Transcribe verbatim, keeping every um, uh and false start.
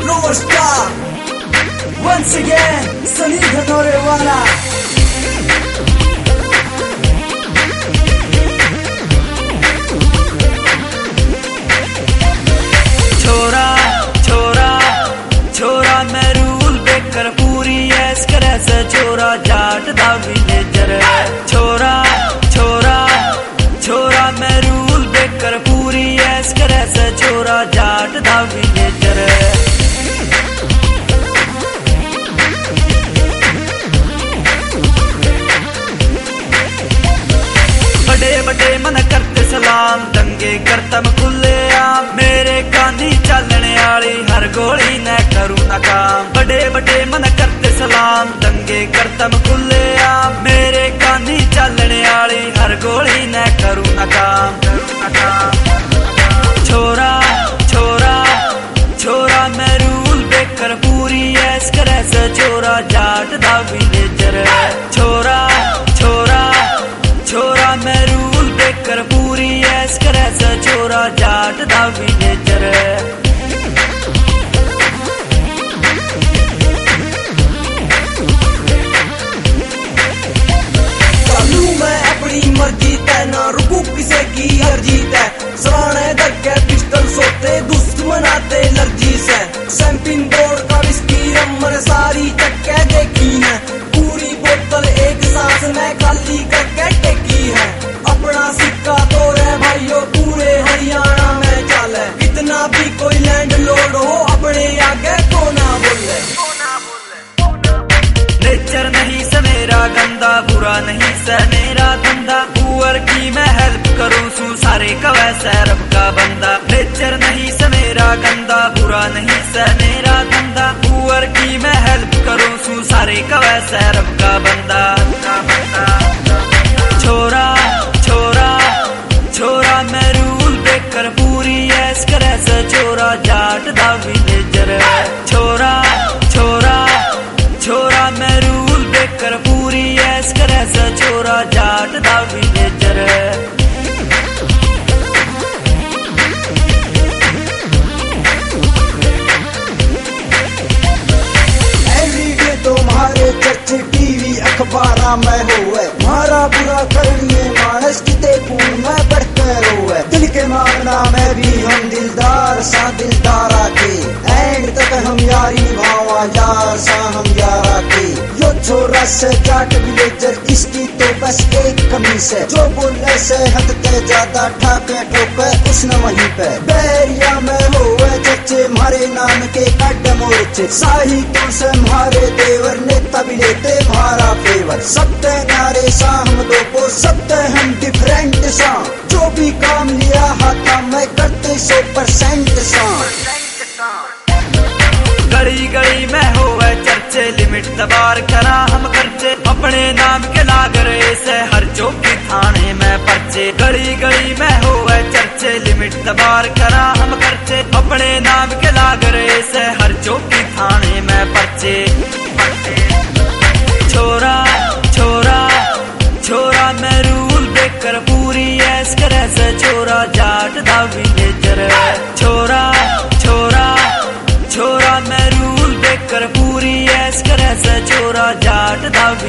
Lower Star. Once again, Sunny Ghanore wala. छोरा छोरा छोरा मैं रूल बेकर पूरी ऐस करे से छोरा जाट दा विलेजर। छोरा छोरा छोरा मैं रूल बेकर पूरी ऐस करे से छोरा जाट दा विलेजर। बड़े बड़े मन करते सलाम दंगे करतम खुले आम मेरे गांधी चलने आली हर गोली न करूं नाकाम। बड़े बड़े मन करते सलाम दंगे करतम खुले आम मेरे गांधी चलने आली हर गोली न करूं नाकाम। छोरा छोरा छोरा मैं रूल बेकर पूरी ऐस करे से छोरा जाट दा विलेजर। छोरा छोरा छोरा मैं रूल बेकर पूरी ऐस करे से छोरा जाट दा विलेजर। चालू मैं अपनी मर्जी तय ना रुकू किसे की अर्जी तय। सराने दगे पिस्टल सोते दुश्मन आते लर्जी से। सैंपिंग बोर्ड का विस्की रमर सारी चक्के देखी है। पूरी बोतल एक सांस में खाली करके टेकी है। अपना सिक्का तो रे भाइयों पूरे हरियाणा में चले। कितना भी कोई लैंड लोड हो अपने आगे तो ना बोले। नेचर नहीं से मेरा गंदा बुरा नहीं से मेरा धंधा। पुअर की मैं हेल्प करूं सू सारे कवै सैरब का बंदा। नेचर नहीं से मेरा गंदा बुरा नहीं से मेरा धंधा। पुअर की मैं हेल्प करूं सू सारे कवै सैरब का बंदा। छोरा छोरा छोरा मैं रूल बेकर पूरी ऐस करे से छोरा जाट दा विलेजर। छोरा छोरा छोरा मैं रूल बेकर पूरी ऐस करे से छोरा जाट दा विलेजर। एवरीडे तुम्हारे चर्चे टीवी अखबारा में होवे। मारा बुरा करनिए मानस किते कून में बढ़कर रोवे। दिल के मांगना में भी हम दिलदार सा दिलदारा के। एंड तक हम यारी भावा यार सा हम यारा के। यो छोरा से जाट विलेजर इसकी तो बस एक कमी से। जो बोले से हद के ज्यादा ठाके ठोके उसने वहीं पे। बैरिया में होवे चर्चे मारे नाम के कदम मोर्चे। साही तो से मारे देवर नेता भी लेते मारा फेवर। सबते नारे सा हम दो को सबते हम डिफरेंट सा। जो भी काम लिया हाथा में करते सौ परसेंट सा। गली गली में होवे चर्चे लिमिट दबार करा हम खर्चे। अपने नाम के लागरे से हर चौकी थाने में पर्चे। गली गली में होवे चर्चे लिमिट दबार करा हम खर्चे। अपने नाम के लागरे से हर चौकी थाने में पर्चे। छोरा छोरा छोरा मैं रूल बेकर पूरी ऐस करे से छोरा जाट दा विलेजर। छोरा छोरा छोरा मैं रूल बेकर पूरी ऐस करे से छोरा जाट दा